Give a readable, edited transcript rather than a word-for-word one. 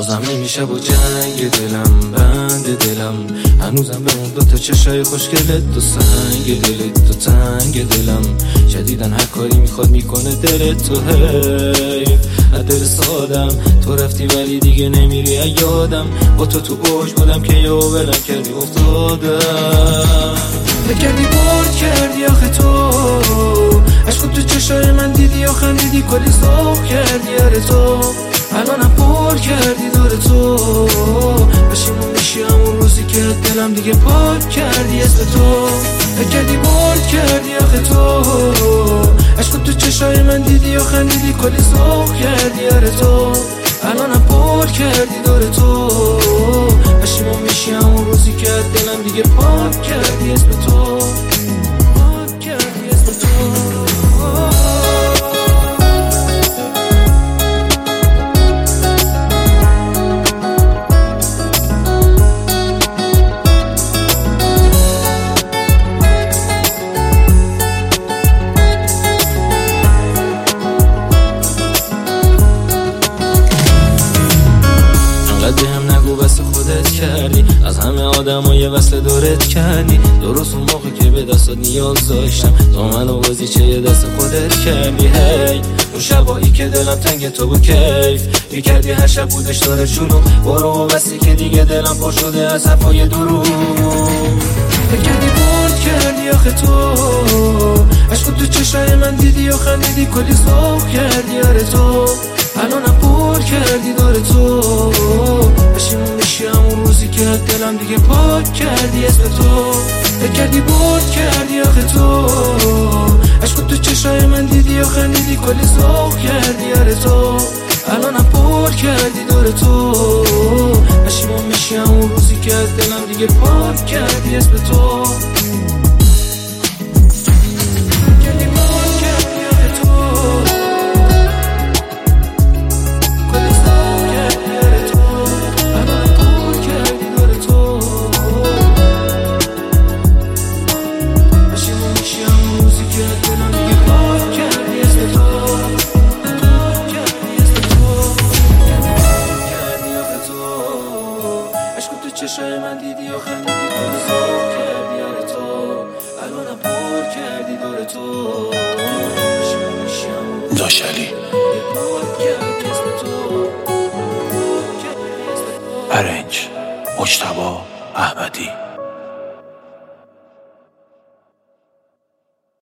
بازم نمیشه با جنگ دلم، بند دلم هنوزم به اون دوتا چشای خوشگلت، تو سنگ دلت، تو تنگ دلم جدیدن هر کاری میخواد میکنه دلت. تو حیف دل سادم، تو رفتی ولی دیگه نمیری یادم، با تو اوج بودم که یه ولم کردی افتادم. بگردی برد کردی آخه تو عشق تو چشای من دیدی و خندیدی، کلی ذوق کردی آره تو الانم پر کردی دور تو، پشیمون میشی همون روزی که دلم دیگه پاک کردی اسم تو. بگردی برد کردی آخه تو عشق تو چشای من دیدی و خندیدی، کلی ذوق کردی آره تو الانم پر کردی دور تو، پشیمون میشی همون روزی که دلم دیگه پاک کردی اسم تو، پاک کردی اسم تو. خودت کردی از همه آدمای وصل دورت کردی، درست اون موقع که به دستات نیاز داشتم تو منو بازی چه یه دست خودت کردی. هی اون شبایی که دلم تنگ تو بود کیف میکردی، هر شب بودش داره شلوغ، برو بسی که دیگه دلم پر شده از حرفای دروغ. بگردی برد کردی آخه تو عشق تو چشای من دیدی و خندیدی، کلی ذوق کردی آره تو الانم پر کردی دور تو، پشیمون میشی همون روزی که دلم دیگه پاک کردی اسم تو. بگردی برد کردی آخه تو عشق تو چشای من دیدی و خندیدی، کلی ذوق کردی آره تو الانم پر کردی دور تو، پشیمون میشی همون روزی که دلم دیگه پاک کردی اسم تو. چشای من دیدی و خندیدی، کلی ذوق کردی آره تو الانم پر کردی دور تو. داشلی ارنج مجتبی احمدی.